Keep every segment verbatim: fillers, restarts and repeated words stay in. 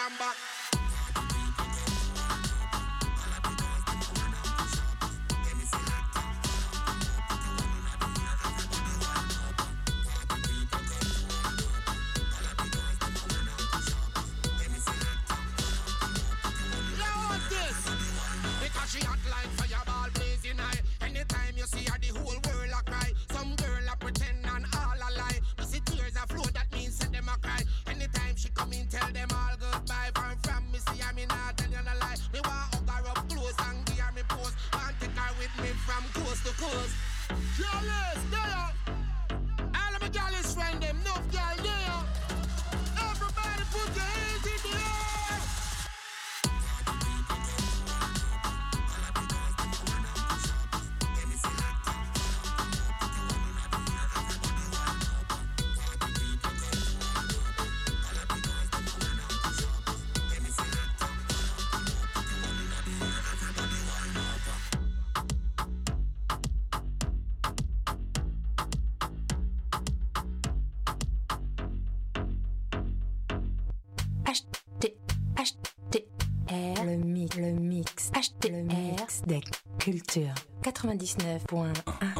from back. She hot like fireball blazing high. Anytime you see her, the whole world a cry. Some girl a pretend and all a lie. You see tears a flow, that means set them a cry. Anytime she come in, tell them all goodbye. From from me, see her, me not tell you no lie. Me want hug her up close and give her me pose. Want take her with me from coast to coast. Jealous, there. All of my jealous friend, them enough girl there. Everybody put your hands in the air. Le mix, le mix, acheter le mix des cultures quatre-vingt-dix-neuf point un.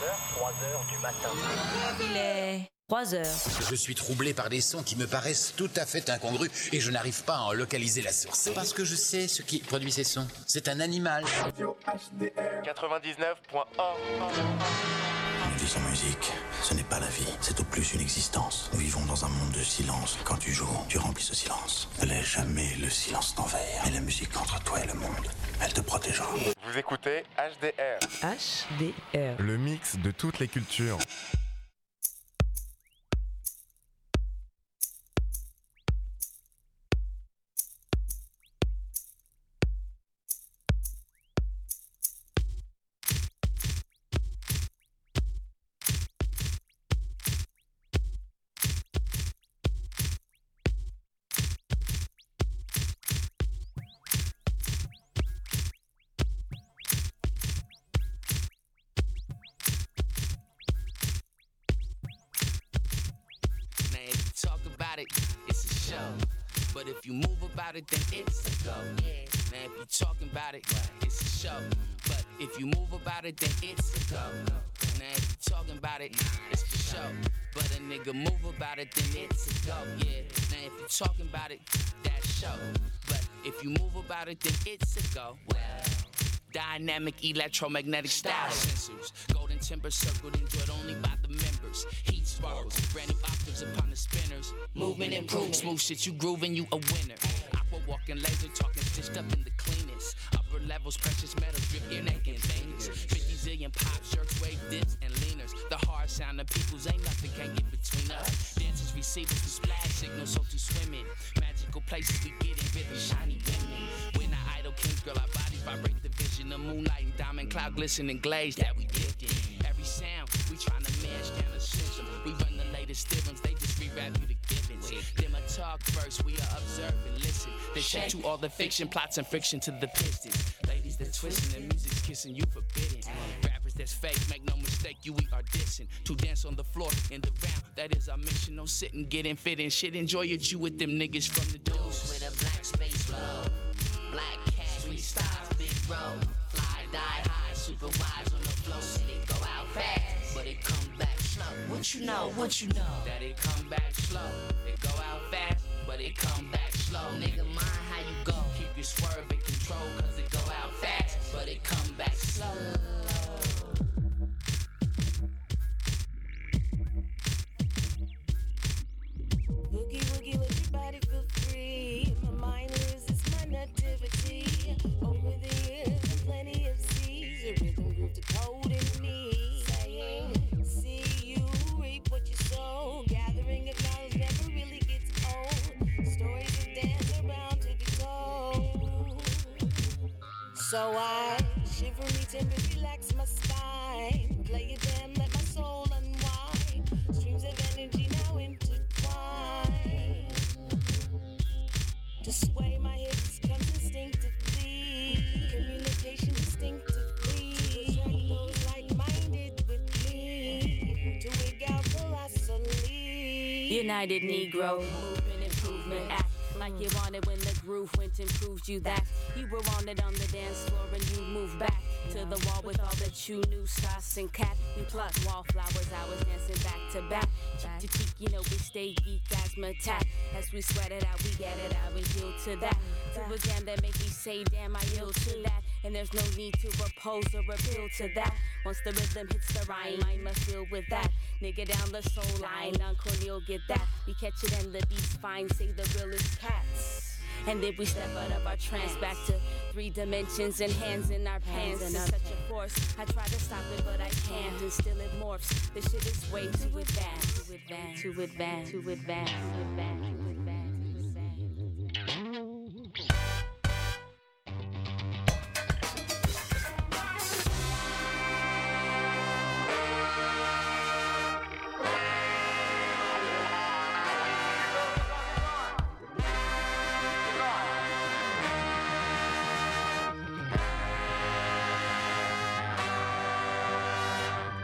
heures, trois heures du matin. Il est trois heures. Je suis troublé par des sons qui me paraissent tout à fait incongrus et je n'arrive pas à en localiser la source. Parce que je sais ce qui produit ces sons. C'est un animal. quatre-vingt-dix-neuf point un. Une vie sans musique, ce n'est pas la vie, c'est au plus une existence. Nous vivons dans un monde de silence. Quand tu joues, tu remplis ce silence. Ne laisse jamais le silence t'envahir. Mais la musique entre toi et le monde, elle te protégera. Vous écoutez H D R. H D R. Le mix de toutes les cultures. It's a show, but if you move about it, then it's a go. Yeah. Now if you talking about it, it's a show, but if you move about it, then it's a go. Now if you talking about it, it's a show, but a nigga move about it, then it's a go. Yeah. Now if you talking about it, that's show, but if you move about it, then it's a go. Well. Dynamic electromagnetic style sensors. Golden timber circled, enjoyed only by the members. Heat sparkles, brand new octaves upon the spinners. Movement improved, smooth shit, you grooving, you a winner. Aqua walking laser, talking stitched up in the cleanest. Upper levels, precious metals, drip your neck and fingers. fifty zillion pop shirts, wave dips and leaners. The hard sound of people's ain't nothing can't get between us. Dancers, receivers, the splash signals, so to swim in. Magical places we get in, really shiny women. We're not idle kings, girl, our bodies vibrate the vision. The moonlight and diamond cloud glistening glaze that we lived in. Every sound we tryna mash down the system. We run the latest theorems, they just rewrap you the givens. Them a talk first, we are observe and listen. They shake to all the fiction, plots and friction to the pistons. Ladies that twisting, the music's kissing, you forbidden. Rappers that's fake, make no mistake, you we are dissing. To dance on the floor in the round, that is our mission. No sitting, getting fit and shit. Enjoy your Jew with them niggas from the deuce. With a black space flow, black cash, we style, big road. Fly, die high, super wise on the flow. Said it go out fast, but it come back slow. What you know, what you know? That it come back slow. It go out fast, but it come back slow. Nigga, mind how you go. Keep your swerve in control, cause it go out fast, but it come back slow. Boogie, woogie, let your body feel free. My mind lives, it's my nativity. Over the years, and plenty of seas. A rhythm groove to code in me. Saying, see you reap what you sow. Gathering of knowledge never really gets old. Stories of dance are bound to be told. So I shiver me timber, relax my spine. Play a jam, let my soul unwind. Streams of energy now intertwine. To sway my hips comes instinctively. Communication distinctively. To attract those like-minded with me. To wig out colossally. United Negro, movement, improvement, act like you wanted when the groove went and proved you that you were wanted on the dance floor and you moved back to the wall with all that you knew, sauce and cat. We plucked wallflowers, I was dancing back to back. Cheek to cheek, you know we stay geek as attack. As we sweat it out, we get it out, we yield to that. To a jam that make me say, damn, I yield to that. And there's no need to oppose or appeal to that. Once the rhythm hits the rhyme, I must feel with that. Nigga down the soul line, Uncle Neil get that. We catch it and the beats fine, say the realest cats. And then we step out of our trance back to three dimensions and hands in our pants. It's such a force, I try to stop it but I can't. And still it morphs, this shit is way too advanced. Too advanced, too advanced, too advanced, too advanced, too advanced.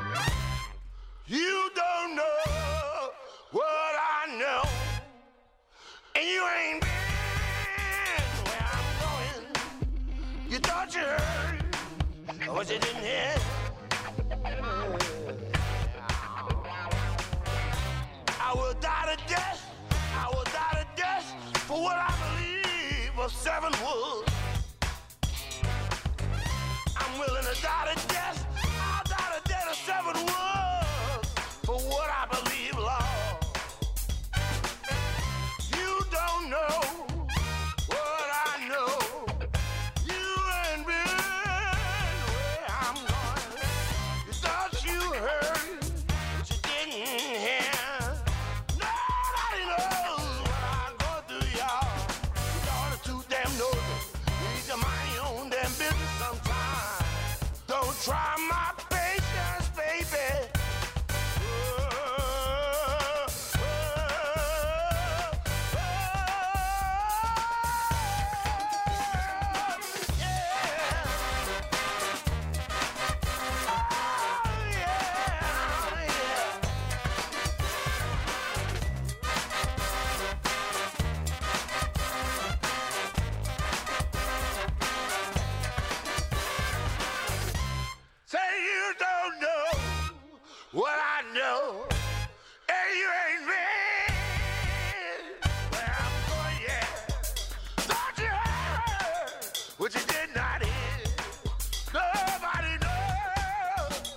You don't know what I know. heard, what you didn't hear. Nobody knows what I go through, y'all. Y'all are too damn nosy. Need to mind your own damn business sometimes. Don't try my patience, baby. What I know, and you ain't been where I'm going yet. Don't you heard what you did not hear? Nobody knows.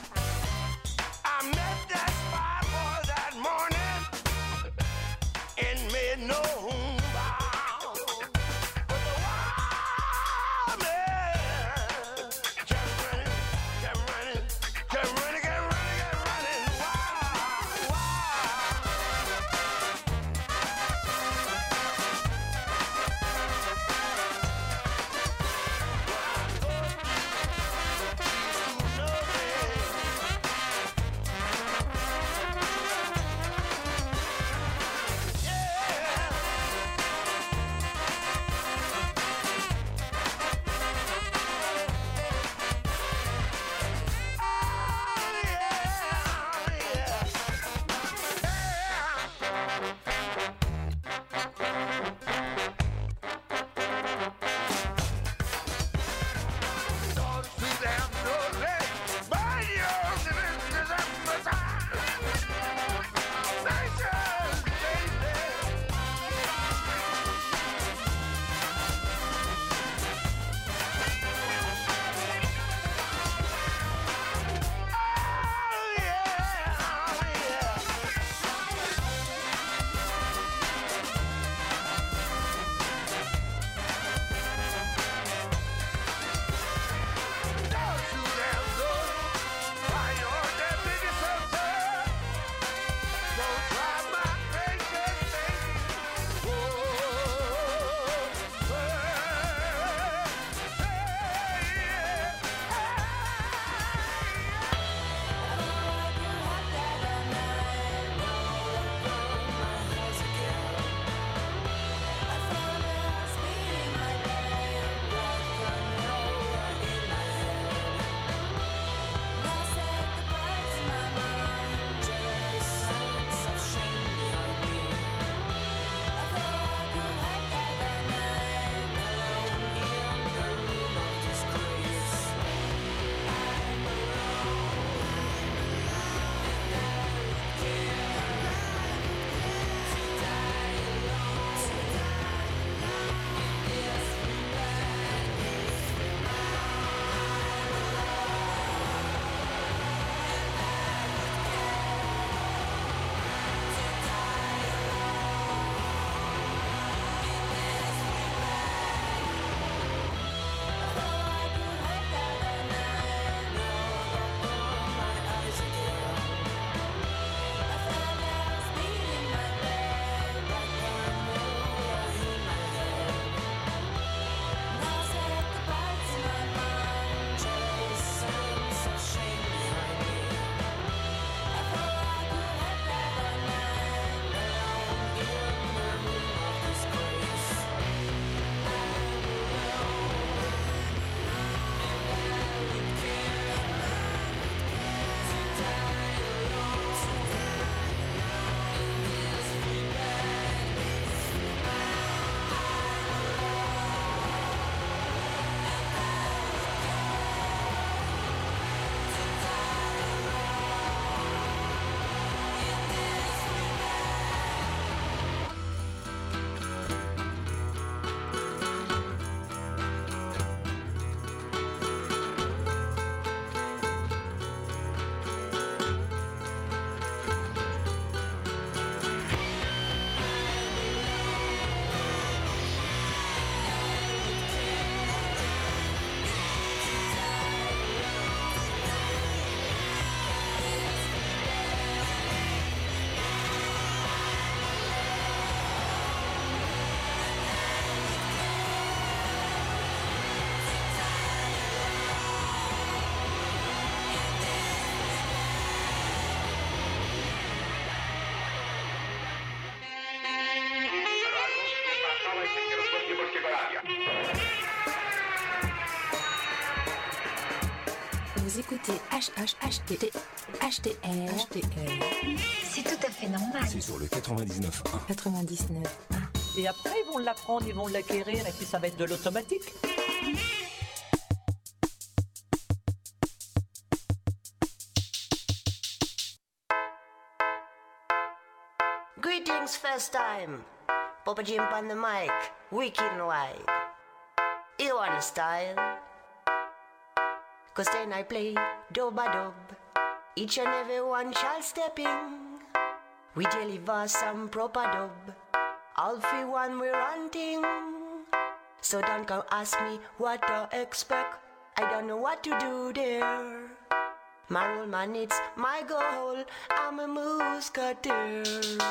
I met that spy boy that morning and made no bound. But the wild man kept running, kept running, kept running, kept running. Vous écoutez H H H T H T R. H T R. C'est tout à fait normal. C'est sur le quatre-vingt-dix-neuf point un. quatre-vingt-dix-neuf point un. Et après, ils vont l'apprendre, ils vont l'acquérir, et puis ça va être de l'automatique. Greetings, first time. Papa Jim on the mic, wicked and wide. You want a style? Cause then I play dub-a-dub. Each and every one shall step in. We deliver some proper dub. All for one we're hunting. So don't come ask me what to expect. I don't know what to do there. My role man, it's my goal. I'm a musketeer.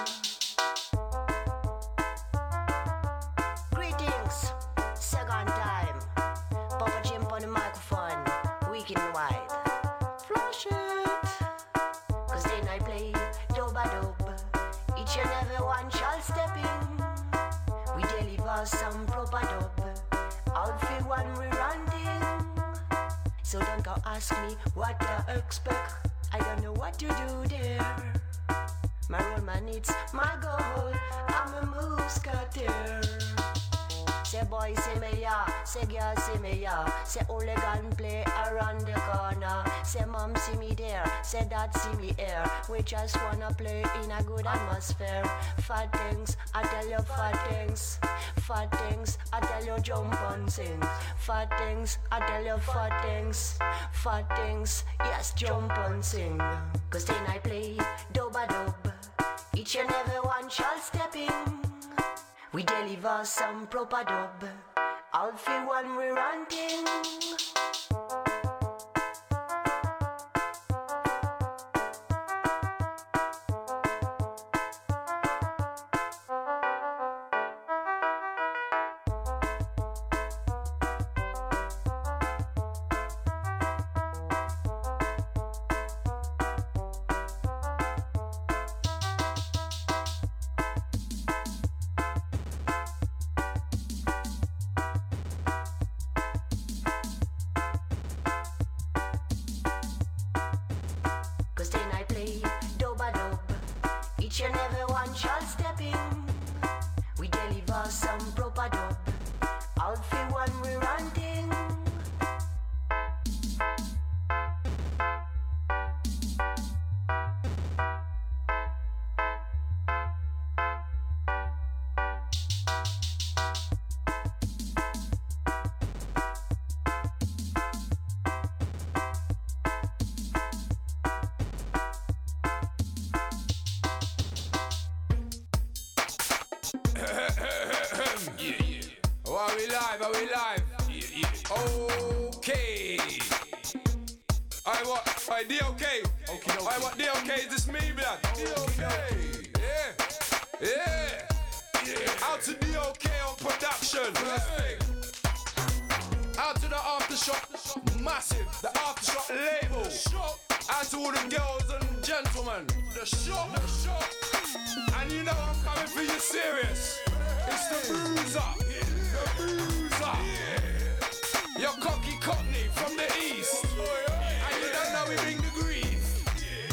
Greetings, second time. Papa Jim on the microphone, weak and wide. Flash it, cause then I play dub-a-dub. Each and every one shall step in. We deliver some proper dub. All for one we're hunting. So don't go ask me what to expect. I don't know what to do there. My role man, it's my goal. I'm a musketeer. Say boy, say me ya. Say girl, say me ya. Say hooligan play around the corner. Say mom, see me there. Say dad, see me here. We just wanna play in a good atmosphere. Fat things, I tell you fat things. Fat things, I tell you jump and sing. Fat things, I tell you fat things. Fat things, yes, jump and sing. Cause then I play dub-a-dub. Each and every one shall step in. We deliver some proper dub. All for one we're hunting. Each and every one shall step in. We deliver some proper dub. All for one we're hunting. Are we live? Are we live? Yeah, yeah. Okay. I what? I D O K. Okay. I what? D O K. Is this me, blood? D O K. Yeah. Yeah. Yeah. Out to D O K on production. Hey. Out to the Aftershock. Massive. The Aftershock label. Out to all the girls and gentlemen. The shock. The shock. And you know I'm coming for you serious. It's the Bruiser. The Bruiser. Your cocky cockney from the east. And you don't know we bring the grief.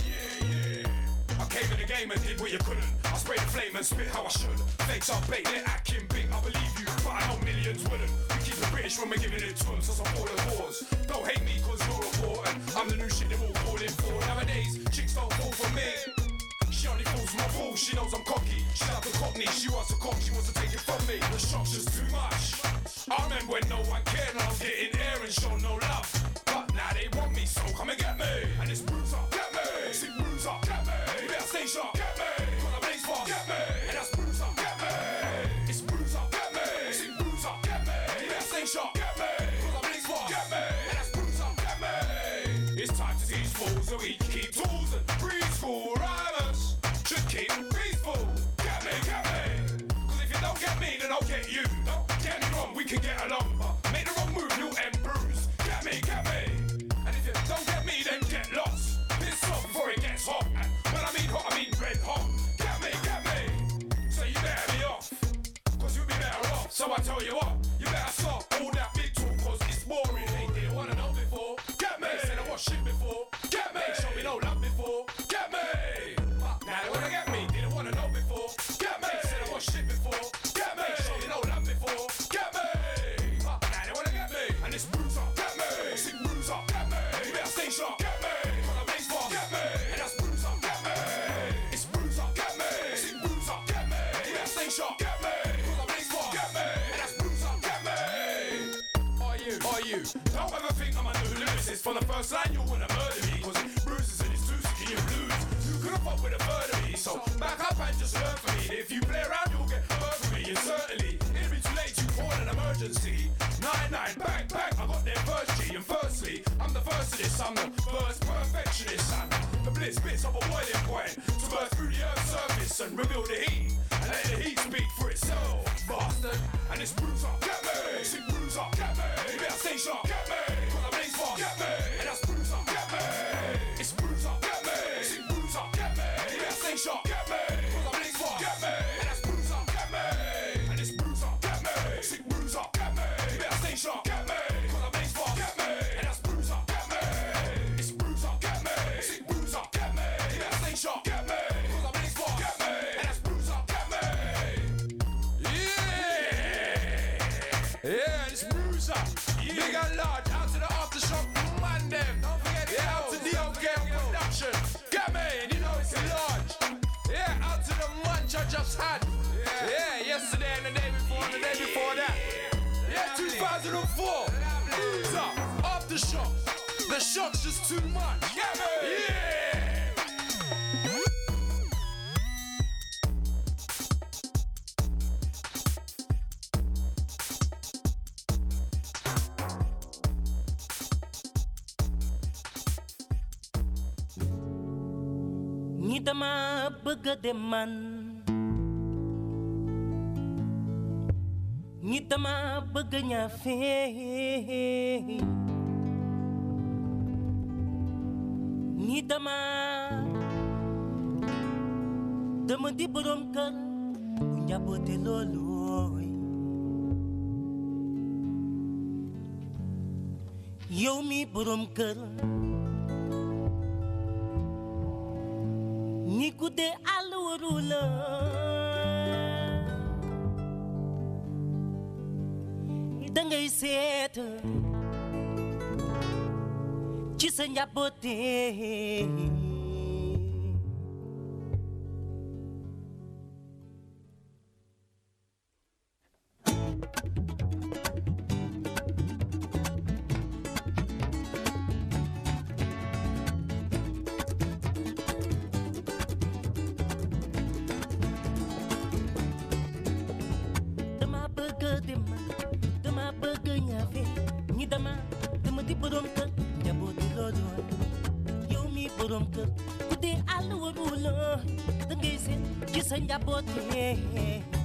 I came in the game and did what you couldn't. I sprayed the flame and spit how I should. Fakes are bait, they're acting big. I believe you, but I know millions wouldn't. We keep it British when we're giving it to them, so support the cause. Don't hate me cause you're important. I'm the new shit they're all calling for. Nowadays, chicks don't fall for me. She only falls my ball, she knows I'm cocky. She out the cockney, she wants to cock, she wants to take it from me. The shock's just too much. I remember when no one cared and I was getting air and show no love. But now they want me, so come and get me. And it's Bruiser, get me. See Bruiser, get me. You better stay sharp, get me. Cause I blaze fast, get me. And that's Bruiser, get me. It's Bruiser, get me. See Bruiser, get me. You better stay sharp, get me. Cause I blaze fast, get me. And that's Bruiser, get me. It's time to teach fools so we can keep tools and preschool rhymers. Should keep peaceful. Get me, get me. Cause if you don't get me, then I'll get you. Don't get me wrong, we can get along. But make the wrong move, you'll end bruised. Get me, get me. And if you don't get me, then get lost. Piss off before it gets hot. And when I mean hot, I mean red hot. Get me, get me. So you better be off. Cause you'll be better off. So I tell you what, you better stop all that big talk. Cause it's boring. Ain't did wanna know before. Get me. Said I was shit first line, you wanna murder me. Cause it bruises and it's too sick you lose. You couldn't fuck with a third of me. So back up and just learn from me. If you play around, you'll get hurt from me. And certainly, it'll be too late to call an emergency. Nine nine, bang bang, I got there first G. And firstly, I'm the first of this. I'm the first perfectionist. I'm the blitz bits of a boiling point to burst through the earth's surface and reveal the heat. And let the heat speak for itself, bastard. And it's bruiser, get me. Sick bruiser, get me. You better stay sharp, get me. Cause I blaze fast, get me. And that's bruiser, get me. It's bruiser, get me. Sick bruiser, get me. You better stay sharp, get me. Cause I blaze fast, get me. And that's bruiser, get me. And it's bruiser, get me. Sick bruiser, get me. You better stay sharp, get me. Cause I blaze fast, get me. And that's bruiser, get me. It's bruiser, get me. Sick bruiser, get me. You better stay sharp, get me. Cause I blaze fast, get me. And that's bruiser, get me. Yeah, it's Bruiser, yeah. Big and large, out to the aftershock, man them. Don't forget it, yeah, out to D O K production. Get me, you know it's large. Yeah, out to the munch I just had. Yeah, yeah, yesterday and the day before and the day before that. Yeah, two thousand four. So, aftershock, the shock's just too much. Get me, yeah. Ñi dama bëgg a dem man ñi dama bëgg a ñaafe ñi dama dama di borom kër bu njaboote loolu yow mi borom kër ni kude alurula dangay seet ci sa njaboote bote